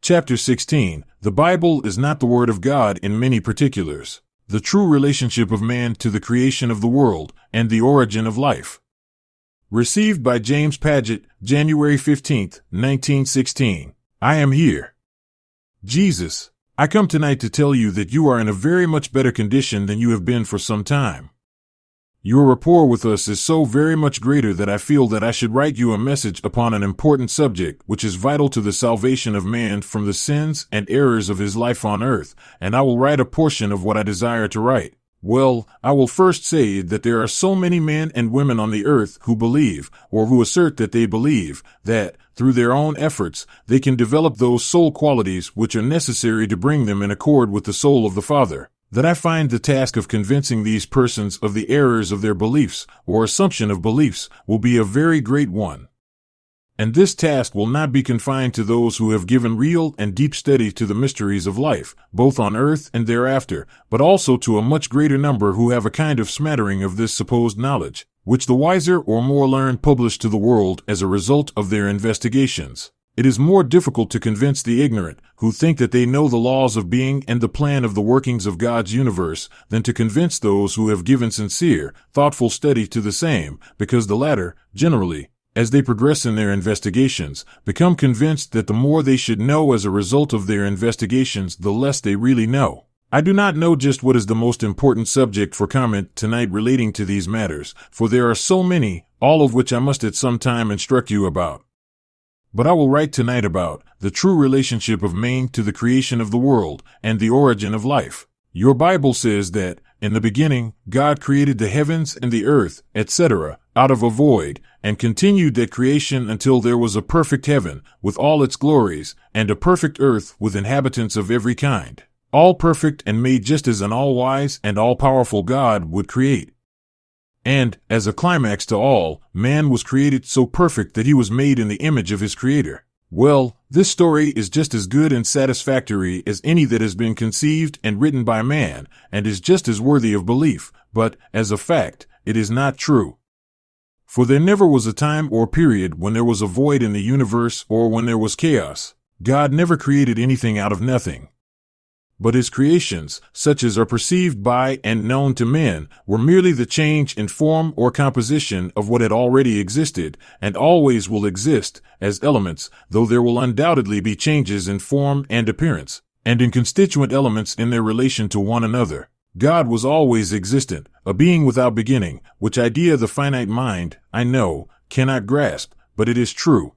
Chapter 16. The Bible is not the Word of God in many particulars. The true relationship of man to the creation of the world and the origin of life. Received by James Paget, January 15, 1916. I am here. Jesus, I come tonight to tell you that you are in a very much better condition than you have been for some time. Your rapport with us is so very much greater that I feel that I should write you a message upon an important subject which is vital to the salvation of man from the sins and errors of his life on earth, and I will write a portion of what I desire to write. Well, I will first say that there are so many men and women on the earth who believe, or who assert that they believe, that, through their own efforts, they can develop those soul qualities which are necessary to bring them in accord with the soul of the Father. That I find the task of convincing these persons of the errors of their beliefs, or assumption of beliefs, will be a very great one. And this task will not be confined to those who have given real and deep study to the mysteries of life, both on earth and thereafter, but also to a much greater number who have a kind of smattering of this supposed knowledge, which the wiser or more learned publish to the world as a result of their investigations. It is more difficult to convince the ignorant, who think that they know the laws of being and the plan of the workings of God's universe, than to convince those who have given sincere, thoughtful study to the same, because the latter, generally, as they progress in their investigations, become convinced that the more they should know as a result of their investigations, the less they really know. I do not know just what is the most important subject for comment tonight relating to these matters, for there are so many, all of which I must at some time instruct you about. But I will write tonight about the true relationship of man to the creation of the world and the origin of life. Your Bible says that, in the beginning, God created the heavens and the earth, etc., out of a void, and continued that creation until there was a perfect heaven, with all its glories, and a perfect earth with inhabitants of every kind, all perfect and made just as an all-wise and all-powerful God would create. And, as a climax to all, man was created so perfect that he was made in the image of his Creator. Well, this story is just as good and satisfactory as any that has been conceived and written by man, and is just as worthy of belief, but, as a fact, it is not true. For there never was a time or period when there was a void in the universe or when there was chaos. God never created anything out of nothing. But his creations, such as are perceived by and known to men, were merely the change in form or composition of what had already existed, and always will exist, as elements, though there will undoubtedly be changes in form and appearance, and in constituent elements in their relation to one another. God was always existent, a being without beginning, which idea the finite mind, I know, cannot grasp, but it is true.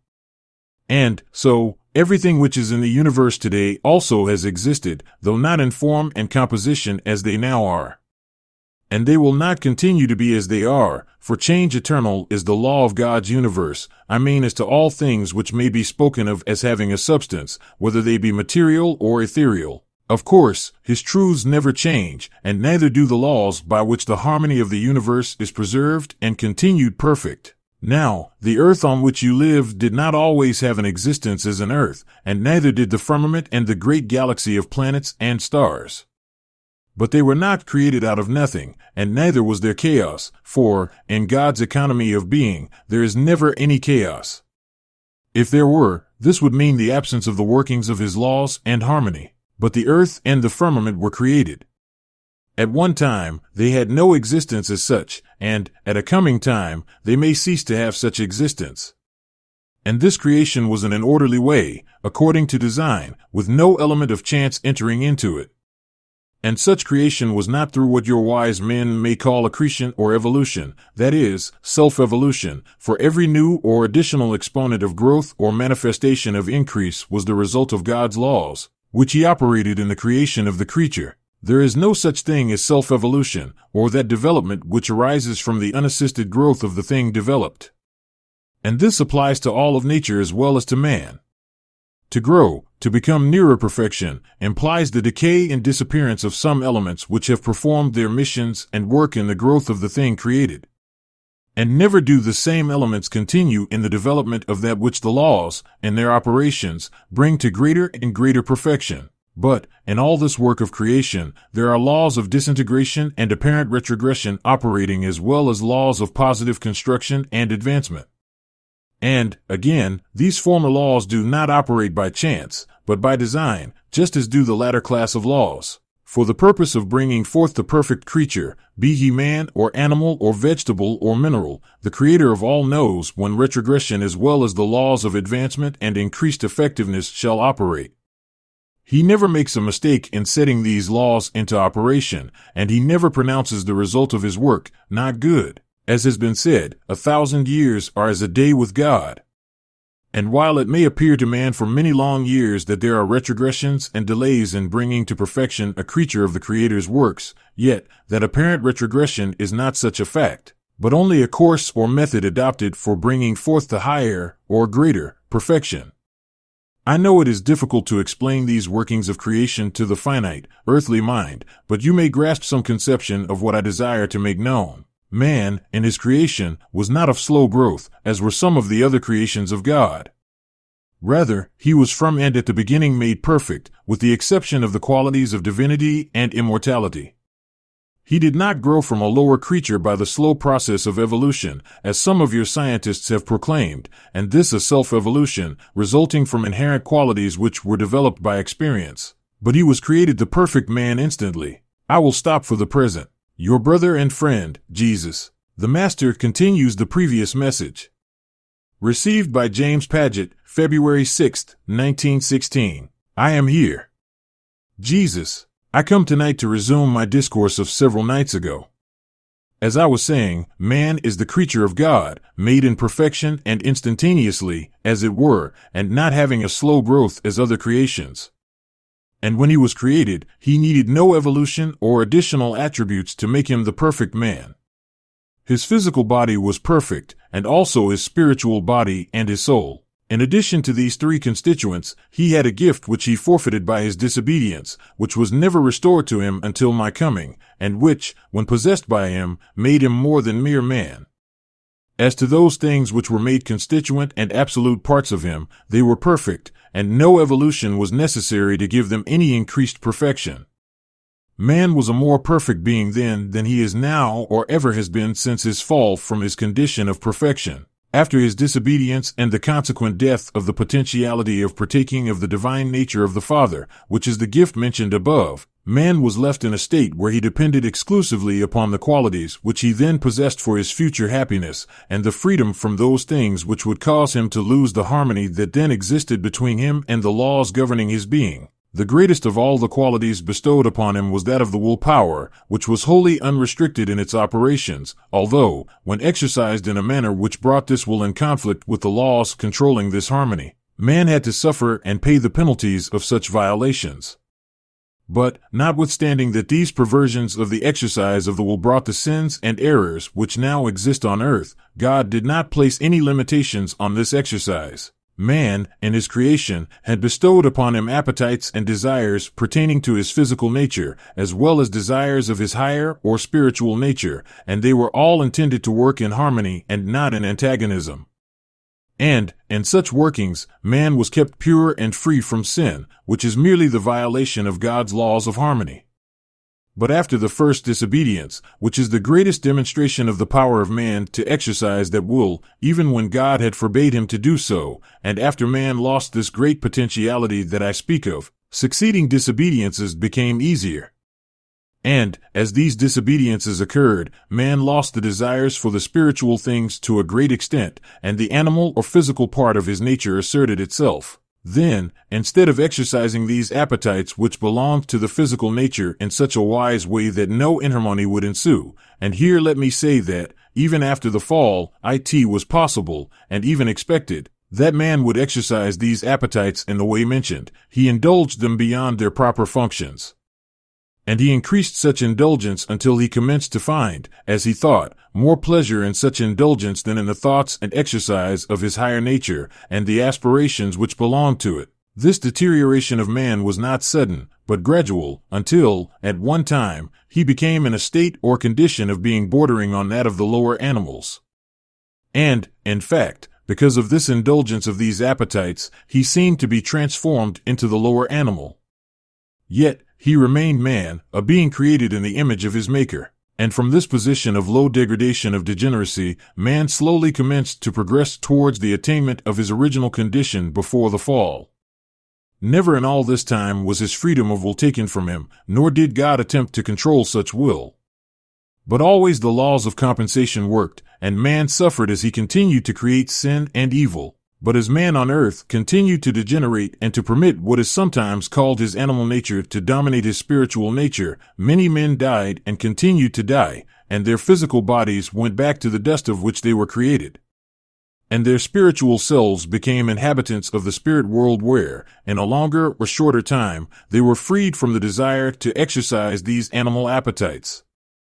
And, so, everything which is in the universe today also has existed, though not in form and composition as they now are. And they will not continue to be as they are, for change eternal is the law of God's universe, I mean as to all things which may be spoken of as having a substance, whether they be material or ethereal. Of course, his truths never change, and neither do the laws by which the harmony of the universe is preserved and continued perfect. Now, the earth on which you live did not always have an existence as an earth, and neither did the firmament and the great galaxy of planets and stars. But they were not created out of nothing, and neither was there chaos, for, in God's economy of being, there is never any chaos. If there were, this would mean the absence of the workings of his laws and harmony. But the earth and the firmament were created. At one time, they had no existence as such, and, at a coming time, they may cease to have such existence. And this creation was in an orderly way, according to design, with no element of chance entering into it. And such creation was not through what your wise men may call accretion or evolution, that is, self-evolution, for every new or additional exponent of growth or manifestation of increase was the result of God's laws, which he operated in the creation of the creature. There is no such thing as self-evolution, or that development which arises from the unassisted growth of the thing developed. And this applies to all of nature as well as to man. To grow, to become nearer perfection, implies the decay and disappearance of some elements which have performed their missions and work in the growth of the thing created. And never do the same elements continue in the development of that which the laws, in their operations, bring to greater and greater perfection. But, in all this work of creation, there are laws of disintegration and apparent retrogression operating as well as laws of positive construction and advancement. And, again, these former laws do not operate by chance, but by design, just as do the latter class of laws. For the purpose of bringing forth the perfect creature, be he man or animal or vegetable or mineral, the Creator of all knows when retrogression as well as the laws of advancement and increased effectiveness shall operate. He never makes a mistake in setting these laws into operation, and he never pronounces the result of his work not good. As has been said, 1,000 years are as a day with God. And while it may appear to man for many long years that there are retrogressions and delays in bringing to perfection a creature of the Creator's works, yet that apparent retrogression is not such a fact, but only a course or method adopted for bringing forth the higher, or greater, perfection. I know it is difficult to explain these workings of creation to the finite, earthly mind, but you may grasp some conception of what I desire to make known. Man, in his creation, was not of slow growth, as were some of the other creations of God. Rather, he was from and at the beginning made perfect, with the exception of the qualities of divinity and immortality. He did not grow from a lower creature by the slow process of evolution, as some of your scientists have proclaimed, and this a self-evolution, resulting from inherent qualities which were developed by experience. But he was created the perfect man instantly. I will stop for the present. Your brother and friend, Jesus. The Master continues the previous message. Received by James Paget, February 6, 1916. I am here. Jesus. I come tonight to resume my discourse of several nights ago. As I was saying, man is the creature of God, made in perfection and instantaneously, as it were, and not having a slow growth as other creations. And when he was created, he needed no evolution or additional attributes to make him the perfect man. His physical body was perfect, and also his spiritual body and his soul. In addition to these three constituents, he had a gift which he forfeited by his disobedience, which was never restored to him until my coming, and which, when possessed by him, made him more than mere man. As to those things which were made constituent and absolute parts of him, they were perfect, and no evolution was necessary to give them any increased perfection. Man was a more perfect being then than he is now or ever has been since his fall from his condition of perfection. After his disobedience and the consequent death of the potentiality of partaking of the divine nature of the Father, which is the gift mentioned above, man was left in a state where he depended exclusively upon the qualities which he then possessed for his future happiness, and the freedom from those things which would cause him to lose the harmony that then existed between him and the laws governing his being. The greatest of all the qualities bestowed upon him was that of the will power, which was wholly unrestricted in its operations, although, when exercised in a manner which brought this will in conflict with the laws controlling this harmony, man had to suffer and pay the penalties of such violations. But, notwithstanding that these perversions of the exercise of the will brought the sins and errors which now exist on earth, God did not place any limitations on this exercise. Man, in his creation, had bestowed upon him appetites and desires pertaining to his physical nature, as well as desires of his higher or spiritual nature, and they were all intended to work in harmony and not in antagonism. And, in such workings, man was kept pure and free from sin, which is merely the violation of God's laws of harmony. But after the first disobedience, which is the greatest demonstration of the power of man to exercise that will, even when God had forbade him to do so, and after man lost this great potentiality that I speak of, succeeding disobediences became easier. And, as these disobediences occurred, man lost the desires for the spiritual things to a great extent, and the animal or physical part of his nature asserted itself. Then, instead of exercising these appetites which belonged to the physical nature in such a wise way that no inharmony would ensue, and here let me say that, even after the fall, it was possible, and even expected, that man would exercise these appetites in the way mentioned, he indulged them beyond their proper functions. And he increased such indulgence until he commenced to find, as he thought, more pleasure in such indulgence than in the thoughts and exercise of his higher nature and the aspirations which belonged to it. This deterioration of man was not sudden, but gradual, until, at one time, he became in a state or condition of being bordering on that of the lower animals. And, in fact, because of this indulgence of these appetites, he seemed to be transformed into the lower animal. Yet, he remained man, a being created in the image of his Maker. And from this position of low degradation of degeneracy, man slowly commenced to progress towards the attainment of his original condition before the fall. Never in all this time was his freedom of will taken from him, nor did God attempt to control such will. But always the laws of compensation worked, and man suffered as he continued to create sin and evil. But as man on earth continued to degenerate and to permit what is sometimes called his animal nature to dominate his spiritual nature, many men died and continued to die, and their physical bodies went back to the dust of which they were created. And their spiritual selves became inhabitants of the spirit world where, in a longer or shorter time, they were freed from the desire to exercise these animal appetites.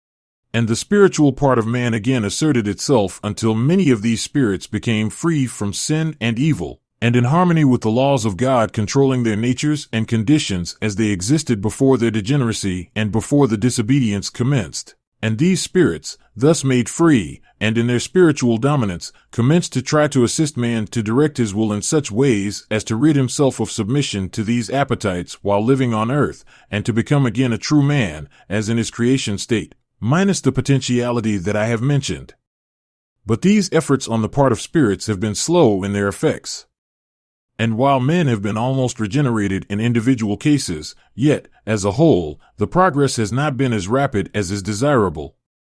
And the spiritual part of man again asserted itself until many of these spirits became free from sin and evil, and in harmony with the laws of God controlling their natures and conditions as they existed before their degeneracy and before the disobedience commenced. And these spirits, thus made free, and in their spiritual dominance, commenced to try to assist man to direct his will in such ways as to rid himself of submission to these appetites while living on earth, and to become again a true man, as in his creation state, minus the potentiality that I have mentioned. But these efforts on the part of spirits have been slow in their effects. And while men have been almost regenerated in individual cases, yet, as a whole, the progress has not been as rapid as is desirable.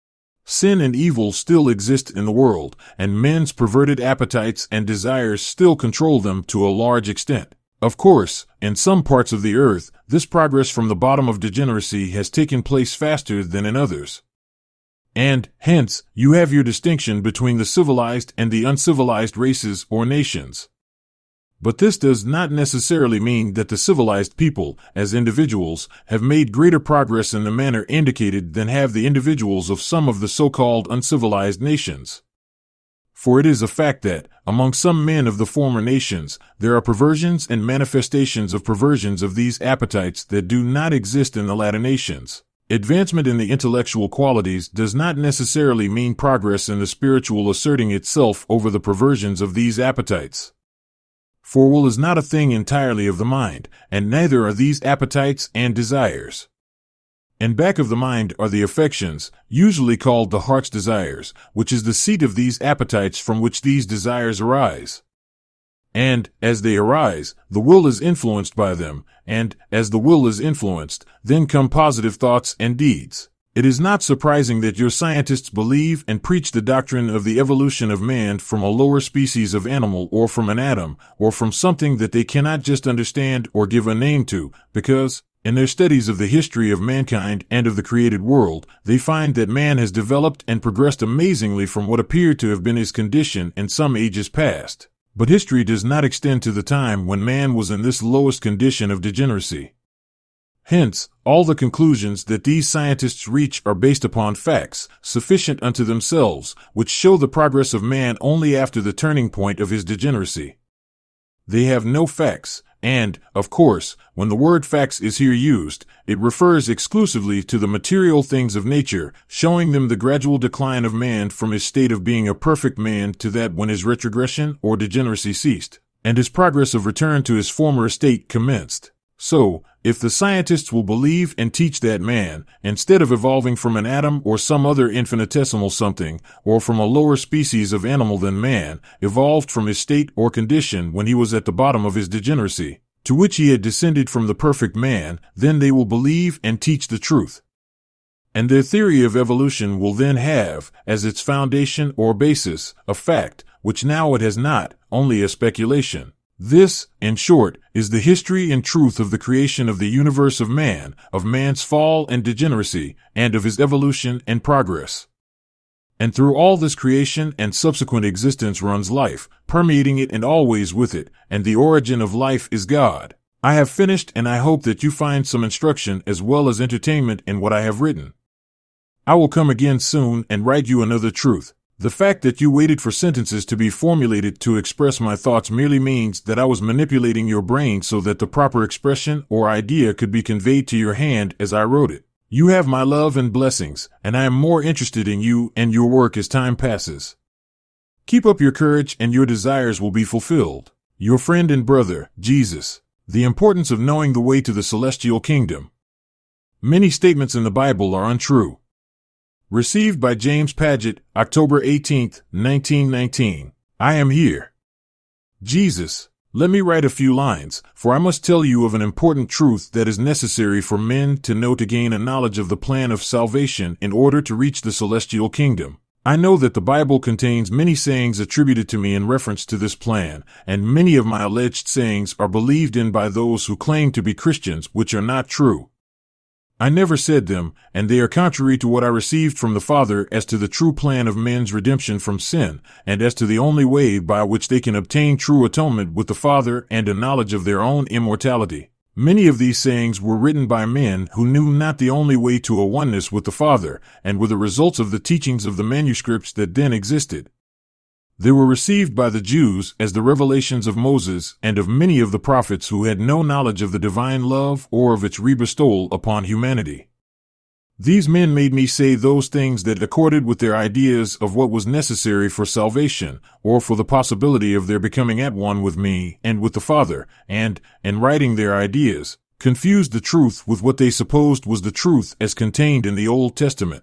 Sin and evil still exist in the world, and men's perverted appetites and desires still control them to a large extent. Of course, in some parts of the earth, this progress from the bottom of degeneracy has taken place faster than in others. And, hence, you have your distinction between the civilized and the uncivilized races or nations. But this does not necessarily mean that the civilized people, as individuals, have made greater progress in the manner indicated than have the individuals of some of the so-called uncivilized nations. For it is a fact that, among some men of the former nations, there are perversions and manifestations of perversions of these appetites that do not exist in the latter nations. Advancement in the intellectual qualities does not necessarily mean progress in the spiritual asserting itself over the perversions of these appetites. For will is not a thing entirely of the mind, and neither are these appetites and desires. And back of the mind are the affections, usually called the heart's desires, which is the seat of these appetites from which these desires arise. And, as they arise, the will is influenced by them, and, as the will is influenced, then come positive thoughts and deeds. It is not surprising that your scientists believe and preach the doctrine of the evolution of man from a lower species of animal or from an atom, or from something that they cannot just understand or give a name to, because, in their studies of the history of mankind and of the created world, they find that man has developed and progressed amazingly from what appeared to have been his condition in some ages past. But history does not extend to the time when man was in this lowest condition of degeneracy. Hence, all the conclusions that these scientists reach are based upon facts, sufficient unto themselves, which show the progress of man only after the turning point of his degeneracy. They have no facts, and, of course, when the word facts is here used, it refers exclusively to the material things of nature, showing them the gradual decline of man from his state of being a perfect man to that when his retrogression or degeneracy ceased, and his progress of return to his former estate commenced. So, if the scientists will believe and teach that man, instead of evolving from an atom or some other infinitesimal something, or from a lower species of animal than man, evolved from his state or condition when he was at the bottom of his degeneracy, to which he had descended from the perfect man, then they will believe and teach the truth. And their theory of evolution will then have, as its foundation or basis, a fact, which now it has not, only a speculation. This, in short, is the history and truth of the creation of the universe of man, of man's fall and degeneracy, and of his evolution and progress. And through all this creation and subsequent existence runs life, permeating it and always with it, and the origin of life is God. I have finished, and I hope that you find some instruction as well as entertainment in what I have written. I will come again soon and write you another truth. The fact that you waited for sentences to be formulated to express my thoughts merely means that I was manipulating your brain so that the proper expression or idea could be conveyed to your hand as I wrote it. You have my love and blessings, and I am more interested in you and your work as time passes. Keep up your courage and your desires will be fulfilled. Your friend and brother, Jesus. The importance of knowing the way to the celestial kingdom. Many statements in the Bible are untrue. Received by James Paget, October 18, 1919. I am here. Jesus. Let me write a few lines, for I must tell you of an important truth that is necessary for men to know to gain a knowledge of the plan of salvation in order to reach the celestial kingdom. I know that the Bible contains many sayings attributed to me in reference to this plan, and many of my alleged sayings are believed in by those who claim to be Christians, which are not true. I never said them, and they are contrary to what I received from the Father as to the true plan of men's redemption from sin, and as to the only way by which they can obtain true atonement with the Father and a knowledge of their own immortality. Many of these sayings were written by men who knew not the only way to a oneness with the Father, and were the results of the teachings of the manuscripts that then existed. They were received by the Jews as the revelations of Moses and of many of the prophets who had no knowledge of the divine love or of its rebestowal upon humanity. These men made me say those things that accorded with their ideas of what was necessary for salvation, or for the possibility of their becoming at one with me and with the Father, and, in writing their ideas, confused the truth with what they supposed was the truth as contained in the Old Testament.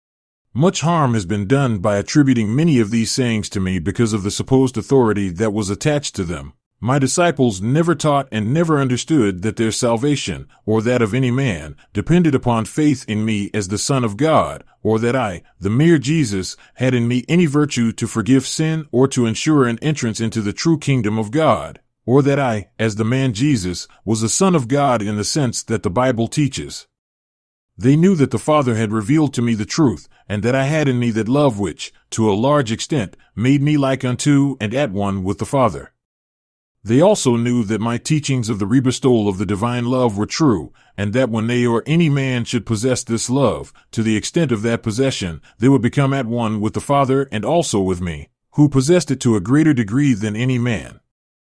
Much harm has been done by attributing many of these sayings to me because of the supposed authority that was attached to them. My disciples never taught and never understood that their salvation, or that of any man, depended upon faith in me as the Son of God, or that I, the mere Jesus, had in me any virtue to forgive sin or to ensure an entrance into the true kingdom of God, or that I, as the man Jesus, was the Son of God in the sense that the Bible teaches. They knew that the Father had revealed to me the truth, and that I had in me that love which, to a large extent, made me like unto and at one with the Father. They also knew that my teachings of the rebestowal of the divine love were true, and that when they or any man should possess this love, to the extent of that possession, they would become at one with the Father and also with me, who possessed it to a greater degree than any man.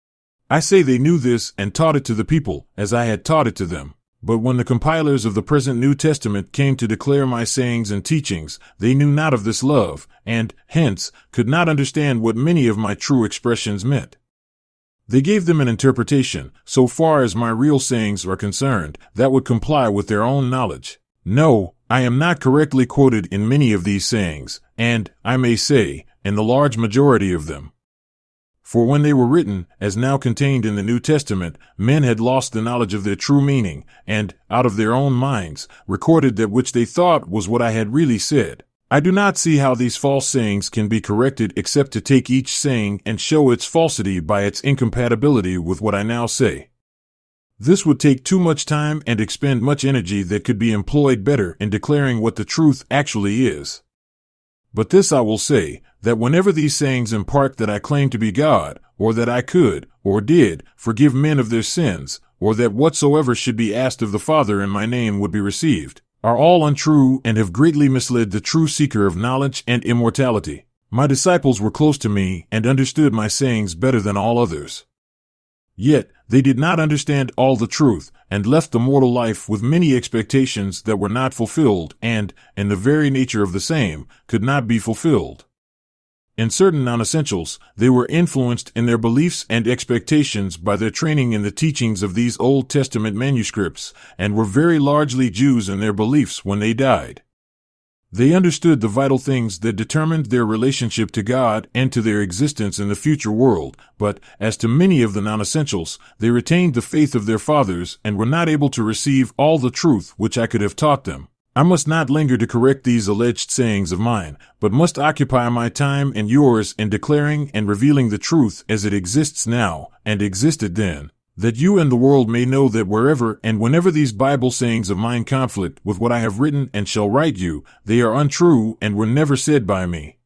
I say they knew this and taught it to the people, as I had taught it to them. But when the compilers of the present New Testament came to declare my sayings and teachings, they knew not of this love, and, hence, could not understand what many of my true expressions meant. They gave them an interpretation, so far as my real sayings are concerned, that would comply with their own knowledge. No, I am not correctly quoted in many of these sayings, and, I may say, in the large majority of them. For when they were written, as now contained in the New Testament, men had lost the knowledge of their true meaning, and, out of their own minds, recorded that which they thought was what I had really said. I do not see how these false sayings can be corrected except to take each saying and show its falsity by its incompatibility with what I now say. This would take too much time and expend much energy that could be employed better in declaring what the truth actually is. But this I will say, that whenever these sayings impart that I claim to be God, or that I could, or did, forgive men of their sins, or that whatsoever should be asked of the Father in my name would be received, are all untrue and have greatly misled the true seeker of knowledge and immortality. My disciples were close to me and understood my sayings better than all others. Yet, they did not understand all the truth, and left the mortal life with many expectations that were not fulfilled and, in the very nature of the same, could not be fulfilled. In certain non-essentials, they were influenced in their beliefs and expectations by their training in the teachings of these Old Testament manuscripts, and were very largely Jews in their beliefs when they died. They understood the vital things that determined their relationship to God and to their existence in the future world, but, as to many of the non-essentials, they retained the faith of their fathers and were not able to receive all the truth which I could have taught them. I must not linger to correct these alleged sayings of mine, but must occupy my time and yours in declaring and revealing the truth as it exists now, and existed then, that you and the world may know that wherever and whenever these Bible sayings of mine conflict with what I have written and shall write you, they are untrue and were never said by me.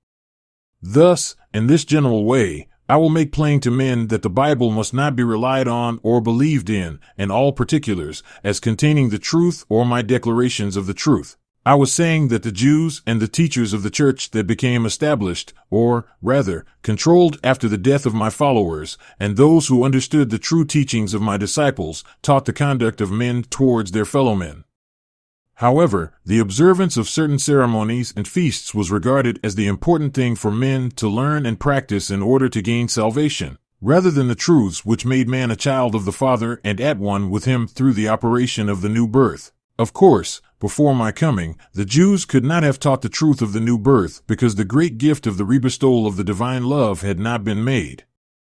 Thus, in this general way, I will make plain to men that the Bible must not be relied on or believed in all particulars, as containing the truth or my declarations of the truth. I was saying that the Jews and the teachers of the church that became established, or, rather, controlled after the death of my followers, and those who understood the true teachings of my disciples, taught the conduct of men towards their fellow men. However, the observance of certain ceremonies and feasts was regarded as the important thing for men to learn and practice in order to gain salvation, rather than the truths which made man a child of the Father and at one with him through the operation of the new birth. Of course, before my coming, the Jews could not have taught the truth of the new birth because the great gift of the rebestowal of the divine love had not been made.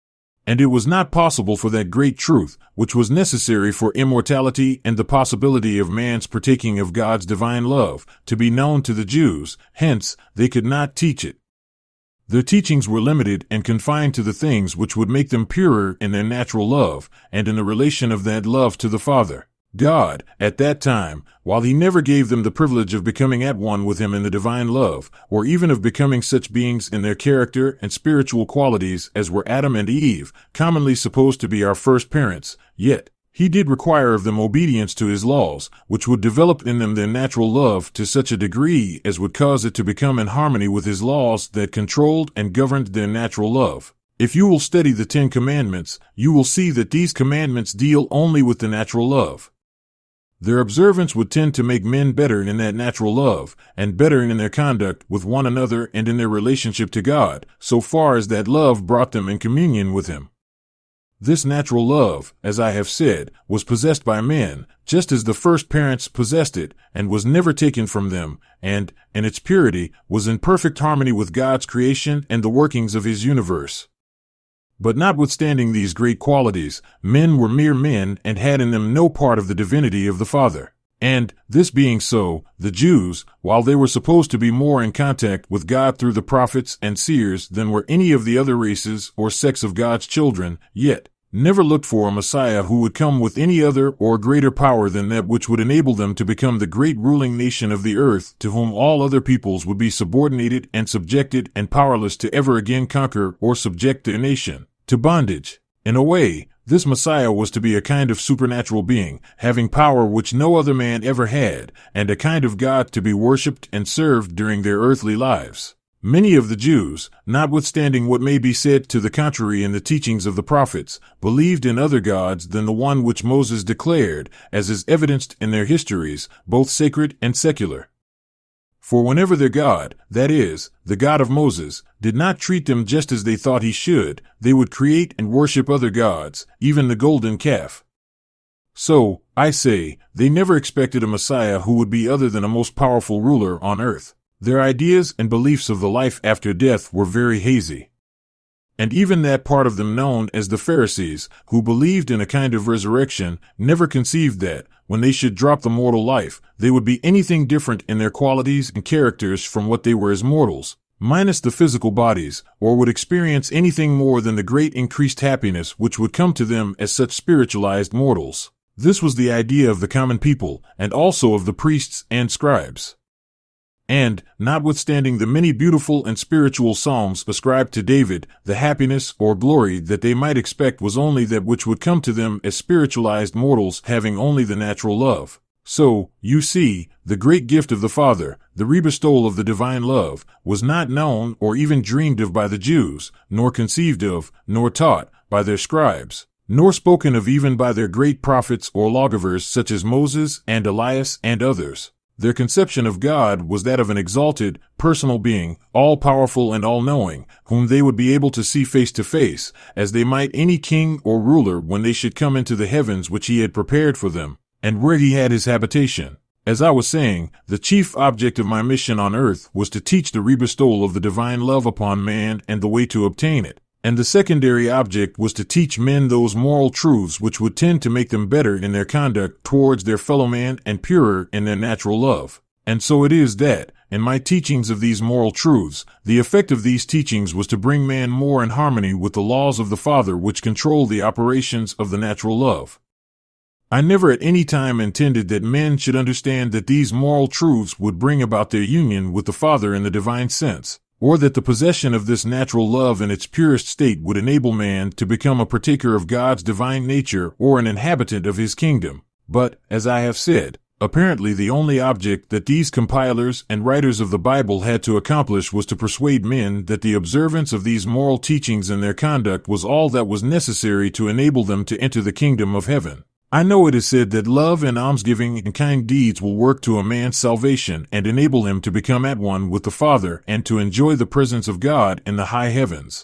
And it was not possible for that great truth, which was necessary for immortality and the possibility of man's partaking of God's divine love, to be known to the Jews, hence, they could not teach it. Their teachings were limited and confined to the things which would make them purer in their natural love, and in the relation of that love to the Father. God, at that time, while he never gave them the privilege of becoming at one with him in the divine love, or even of becoming such beings in their character and spiritual qualities as were Adam and Eve, commonly supposed to be our first parents, yet he did require of them obedience to his laws, which would develop in them their natural love to such a degree as would cause it to become in harmony with his laws that controlled and governed their natural love. If you will study the 10 Commandments, you will see that these commandments deal only with the natural love. Their observance would tend to make men better in that natural love, and better in their conduct with one another and in their relationship to God, so far as that love brought them in communion with him. This natural love, as I have said, was possessed by men, just as the first parents possessed it, and was never taken from them, and, in its purity, was in perfect harmony with God's creation and the workings of his universe. But notwithstanding these great qualities, men were mere men and had in them no part of the divinity of the Father. And, this being so, the Jews, while they were supposed to be more in contact with God through the prophets and seers than were any of the other races or sects of God's children, yet never looked for a Messiah who would come with any other or greater power than that which would enable them to become the great ruling nation of the earth, to whom all other peoples would be subordinated and subjected and powerless to ever again conquer or subject their nation to bondage. In a way, this Messiah was to be a kind of supernatural being, having power which no other man ever had, and a kind of God to be worshipped and served during their earthly lives. Many of the Jews, notwithstanding what may be said to the contrary in the teachings of the prophets, believed in other gods than the one which Moses declared, as is evidenced in their histories, both sacred and secular. For whenever their God, that is, the God of Moses, did not treat them just as they thought he should, they would create and worship other gods, even the golden calf. So, I say, they never expected a Messiah who would be other than a most powerful ruler on earth. Their ideas and beliefs of the life after death were very hazy. And even that part of them known as the Pharisees, who believed in a kind of resurrection, never conceived that, when they should drop the mortal life, they would be anything different in their qualities and characters from what they were as mortals, minus the physical bodies, or would experience anything more than the great increased happiness which would come to them as such spiritualized mortals. This was the idea of the common people, and also of the priests and scribes. And, notwithstanding the many beautiful and spiritual psalms ascribed to David, the happiness or glory that they might expect was only that which would come to them as spiritualized mortals having only the natural love. So, you see, the great gift of the Father, the rebestowal of the divine love, was not known or even dreamed of by the Jews, nor conceived of, nor taught, by their scribes, nor spoken of even by their great prophets or lawgivers such as Moses and Elias and others. Their conception of God was that of an exalted, personal being, all-powerful and all-knowing, whom they would be able to see face to face, as they might any king or ruler when they should come into the heavens which he had prepared for them, and where he had his habitation. As I was saying, the chief object of my mission on earth was to teach the rebestowal of the divine love upon man and the way to obtain it. And the secondary object was to teach men those moral truths which would tend to make them better in their conduct towards their fellow man and purer in their natural love. And so it is that, in my teachings of these moral truths, the effect of these teachings was to bring man more in harmony with the laws of the Father which control the operations of the natural love. I never at any time intended that men should understand that these moral truths would bring about their union with the Father in the divine sense, or that the possession of this natural love in its purest state would enable man to become a partaker of God's divine nature or an inhabitant of his kingdom. But, as I have said, apparently the only object that these compilers and writers of the Bible had to accomplish was to persuade men that the observance of these moral teachings in their conduct was all that was necessary to enable them to enter the kingdom of heaven. I know it is said that love and almsgiving and kind deeds will work to a man's salvation and enable him to become at one with the Father and to enjoy the presence of God in the high heavens.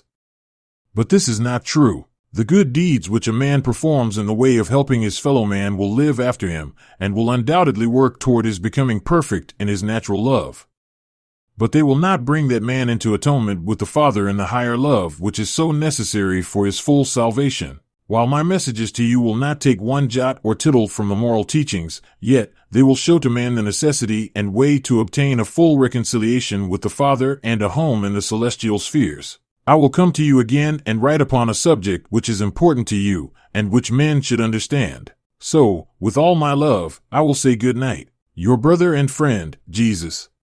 But this is not true. The good deeds which a man performs in the way of helping his fellow man will live after him, and will undoubtedly work toward his becoming perfect in his natural love. But they will not bring that man into atonement with the Father in the higher love which is so necessary for his full salvation. While my messages to you will not take one jot or tittle from the moral teachings, yet they will show to man the necessity and way to obtain a full reconciliation with the Father and a home in the celestial spheres. I will come to you again and write upon a subject which is important to you, and which men should understand. So, with all my love, I will say good night. Your brother and friend, Jesus.